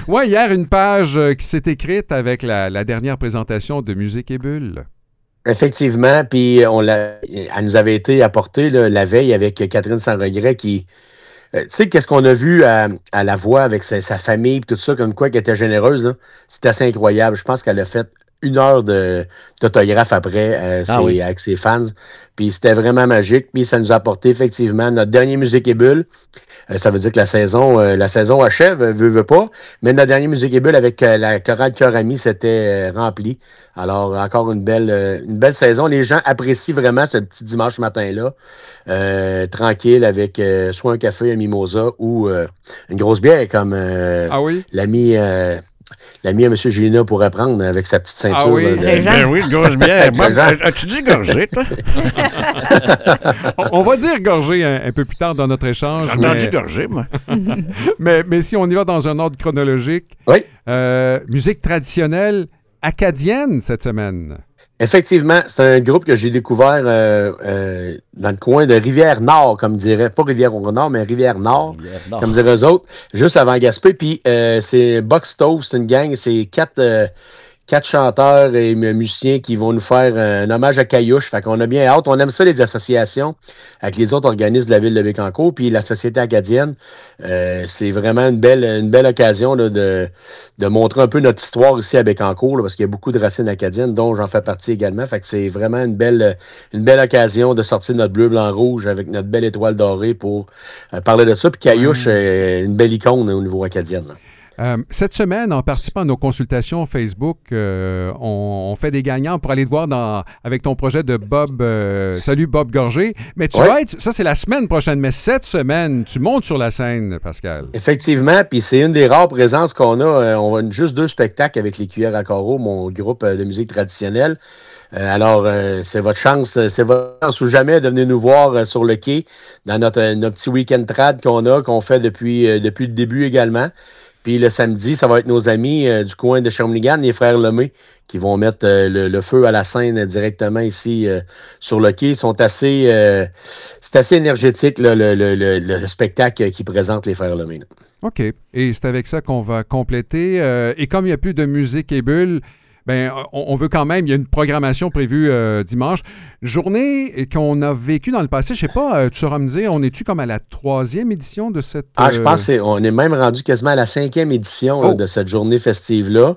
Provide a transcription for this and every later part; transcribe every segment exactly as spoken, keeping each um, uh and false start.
Oui, hier, une page euh, qui s'est écrite avec la, la dernière présentation de Musique et Bulles. Effectivement, puis on l'a, elle nous avait été apportée là, la veille avec Catherine Sans-Regret qui... Euh, tu sais, qu'est-ce qu'on a vu à, à la voix avec sa, sa famille et tout ça, comme quoi qu'elle était généreuse, là? C'était assez incroyable. Je pense qu'elle a fait une heure de, d'autographe après euh, Ah ses- oui. avec ses fans. Puis c'était vraiment magique. Puis ça nous a apporté effectivement notre dernier Musique et Bulle. Euh, ça veut dire que la saison, euh, la saison achève, euh, veut, veut pas. Mais notre dernier Musique et Bulle avec euh, la chorale Cœur Ami, c'était euh, rempli. Alors, encore une belle, euh, une belle saison. Les gens apprécient vraiment ce petit dimanche matin-là. Euh, tranquille avec euh, soit un café, un mimosa ou euh, une grosse bière comme euh, Ah oui? l'ami euh, l'ami à M. Gélina pourrait prendre avec sa petite ceinture. Ah oui? là, de- Régent. Ben oui, grosse bière. Moi, Régent. as-tu dit gorgé, toi? On, on va dire gorgé un, un peu plus tard dans notre échange. J'ai entendu Mais, gorgé, moi. mais, mais si on y va dans un ordre chronologique, Oui. euh, musique traditionnelle acadienne cette semaine. Effectivement, c'est un groupe que j'ai découvert euh, euh, dans le coin de Rivière-Nord, comme dirait, pas Rivière-au-Nord, mais Rivière-Nord, Non. comme diraient eux autres, juste avant Gaspé. Puis euh, c'est Box Stove, c'est une gang, c'est quatre, euh, quatre chanteurs et mu- musiciens qui vont nous faire euh, un hommage à Caillouche. Fait qu'on a bien hâte. On aime ça, les associations, avec les autres organismes de la ville de Bécancour, puis la Société acadienne. Euh, c'est vraiment une belle, une belle occasion là, de, de montrer un peu notre histoire ici à Bécancour, là, parce qu'il y a beaucoup de racines acadiennes, dont j'en fais partie également. Fait que c'est vraiment une belle, une belle occasion de sortir notre bleu, blanc, rouge avec notre belle étoile dorée pour euh, parler de ça. Puis Caillouche, euh, une belle icône au niveau acadien. là. Euh, cette semaine, en participant à nos consultations Facebook, euh, on, on fait des gagnants pour aller te voir dans, avec ton projet de Bob. euh, salut Bob Gorgé. Mais tu Ouais. vas être, ça c'est la semaine prochaine, mais cette semaine, tu montes sur la scène, Pascal. Effectivement, puis c'est une des rares présences qu'on a. Euh, on a juste deux spectacles avec les Cuillères à Carreau, mon groupe euh, de musique traditionnelle. Euh, alors, euh, c'est votre chance, euh, c'est votre chance ou jamais de venir nous voir euh, sur le quai dans notre, euh, notre petit week-end trad qu'on a, qu'on fait depuis, euh, depuis le début également. Puis le samedi, ça va être nos amis euh, du coin de Shawinigan, les frères Lemay, qui vont mettre euh, le, le feu à la scène euh, directement ici euh, sur le quai. Ils sont assez, euh, c'est assez énergétique là, le, le, le, le spectacle qui présente les frères Lemay. là. OK. Et c'est avec ça qu'on va compléter. Euh, et comme il n'y a plus de musique et bulles, ben, on, on veut quand même, il y a une programmation prévue euh, dimanche. Journée qu'on a vécue dans le passé, je sais pas, euh, tu sauras me dire, on est-tu comme à la troisième édition de cette... Ah, je euh, pense qu'on est même rendu quasiment à la cinquième édition là, Oh. de cette journée festive-là.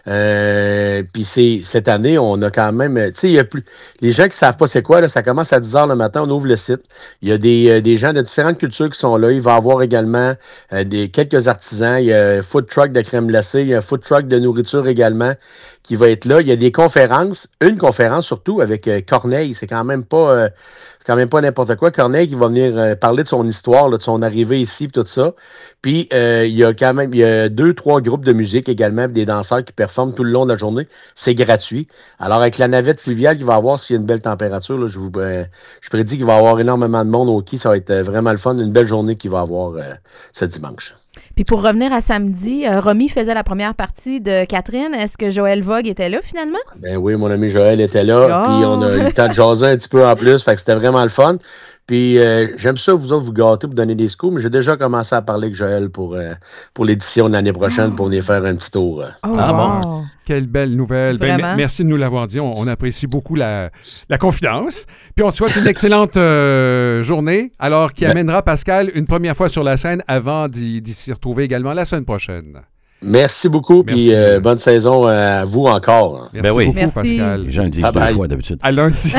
Euh, Puis c'est cette année, on a quand même... Tu sais, il y a plus... Les gens qui savent pas c'est quoi, là, ça commence à dix heures le matin, on ouvre le site. Il y a des, euh, des gens de différentes cultures qui sont là. Il va y avoir également euh, des, quelques artisans. Il y a un food truck de crème glacée. Il y a un food truck de nourriture également qui va être là. Il y a des conférences. Une conférence surtout avec euh, Corneille. C'est quand même pas... euh, c'est quand même pas n'importe quoi. Corneille qui va venir euh, parler de son histoire, là, de son arrivée ici et tout ça. Puis euh, il y a quand même il y a deux, trois groupes de musique également, puis des danseurs qui performent tout le long de la journée. C'est gratuit. Alors avec la navette fluviale qu'il va y avoir s'il y a une belle température, là, je vous euh, je prédis qu'il va y avoir énormément de monde au quai. Ça va être euh, vraiment le fun. Une belle journée qu'il va y avoir euh, ce dimanche. Puis pour revenir à samedi, euh, Romy faisait la première partie de Catherine. Est-ce que Joël Vogue était là finalement? Ben oui, mon ami Joël était là. Oh! Puis on a eu le temps de jaser un petit peu en plus. Fait que c'était vraiment le fun. Puis euh, j'aime ça, vous autres, vous gâter pour donner des scoops, mais j'ai déjà commencé à parler avec Joël pour, euh, pour l'édition de l'année prochaine pour venir faire un petit tour. euh. Oh, Ah wow. Quelle belle nouvelle. Ben, Vraiment. me- merci de nous l'avoir dit. On, on apprécie beaucoup la, la confidence. Puis on te souhaite une excellente euh, journée, alors qui Ben- amènera Pascal une première fois sur la scène avant d'y, d'y s'y retrouver également la semaine prochaine. Merci beaucoup, Merci. puis euh, bonne saison à vous encore. Merci Ben oui. beaucoup, Merci. Pascal. Les gens le disent Bye deux bye. fois d'habitude. À lundi.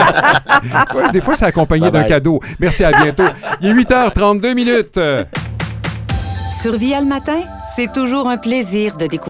Ouais, des fois, c'est accompagné Bye d'un bye. cadeau. Merci, à bientôt. Il est huit heures trente-deux minutes. Sur Via le matin, c'est toujours un plaisir de découvrir